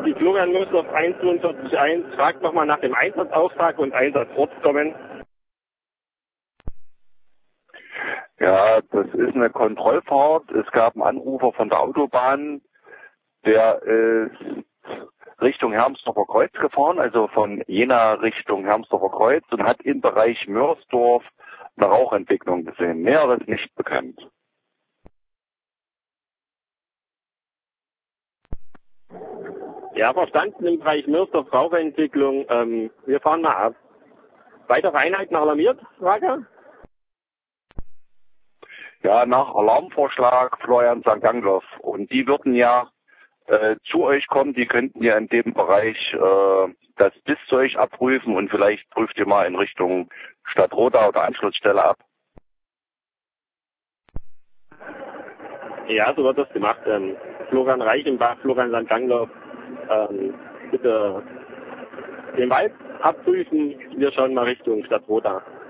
die Florian Muster 142.1 fragt nochmal nach dem Einsatzauftrag und Einsatzort kommen. Ja, das ist eine Kontrollfahrt. Es gab einen Anrufer von der Autobahn, der ist Richtung Hermsdorfer Kreuz gefahren, also von Jena Richtung Hermsdorfer Kreuz und hat im Bereich Mörsdorf eine Rauchentwicklung gesehen. Näheres nicht bekannt. Ja, verstanden im Bereich Mörsdorf Rauchentwicklung. Wir fahren mal ab. Weitere Einheiten alarmiert, Frage? Ja, nach Alarmvorschlag Florian St. Angloff. Und die würden ja zu euch kommen, die könnten ja in dem Bereich das Diszeug abprüfen und vielleicht prüft ihr mal in Richtung Stadtroda oder Anschlussstelle ab. Ja, so wird das gemacht. Florian Reichenbach, Florian St. Angloff, bitte den Wald abprüfen. Wir schauen mal Richtung Stadtroda.